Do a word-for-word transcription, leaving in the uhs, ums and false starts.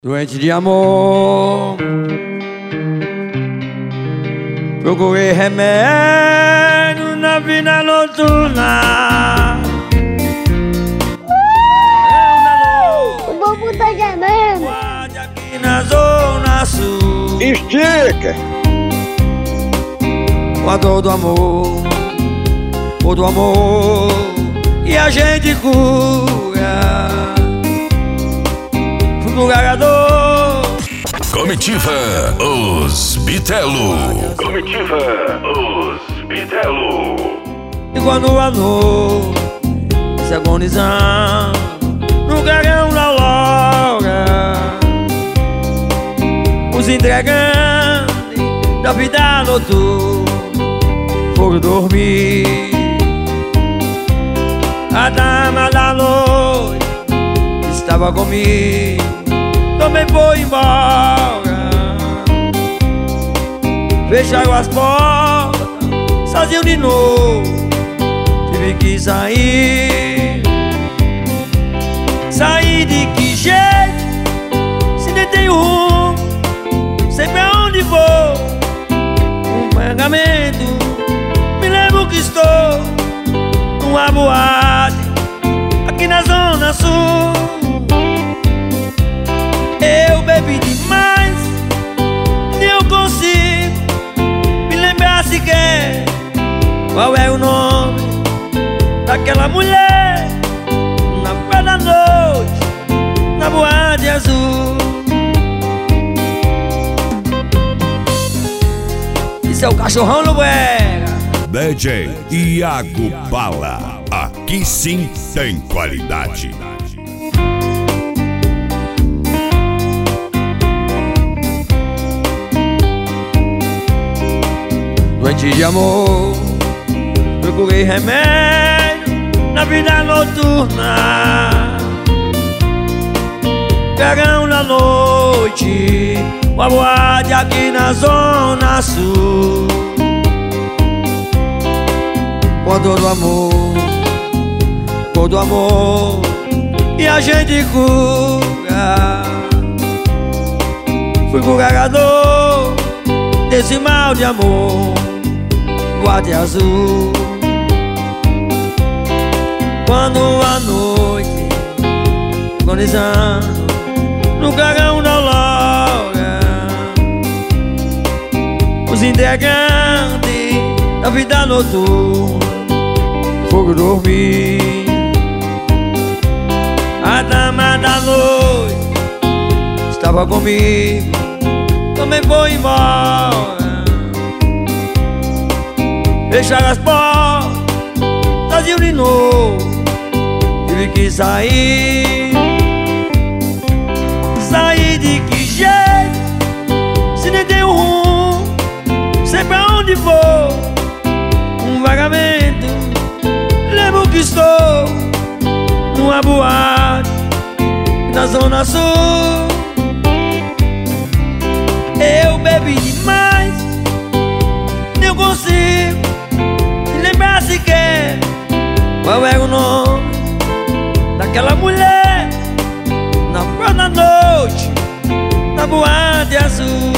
Doente de amor, procurei remédio na vida noturna. O bobo tá gemendo. Aqui na zona sul, Estica! com a dor do amor, dor do amor, e a gente cura. Fui pro gagador, Comitiva Os Bitelo. Comitiva Os Bitelo. e quando a noite se agonizando no gargão da logra, os entregantes da vida noturna foram dormir. A dama da noite estava comigo, também foi embora. Fecharam as portas, sozinho de novo, tive que sair. Sair de que jeito, se nem tenho rumo, sei pra onde vou. Um pagamento, me lembro que estou numa boate aqui na zona sul. Eu bebi demais, nem eu consigo me lembrar sequer qual é o nome daquela mulher na pé da noite, na boate azul. Isso é o cachorrão no Buera. D J Iago Bala. Aqui sim tem qualidade. Doente de amor, procurei remédio na vida noturna. Gargão da noite, uma boate aqui na zona sul. Com a dor do amor, com do amor, e a gente cura. Fui pro gagador desse mal de amor, boate azul. Quando a noite agonizando no gargão da logra, os entregantes da vida noturna foram dormir. A dama da noite estava comigo, também foi embora. Fecharam as portas, sozinho de novo, tive que sair. Sair de que jeito, se nem tenho rumo, sei pra onde vou. Um vagamento, lembro que estou numa boate na zona sul. Eu bebi demais, nem eu consigo me lembrar sequer qual é o nome daquela mulher na pé da noite, na boate azul.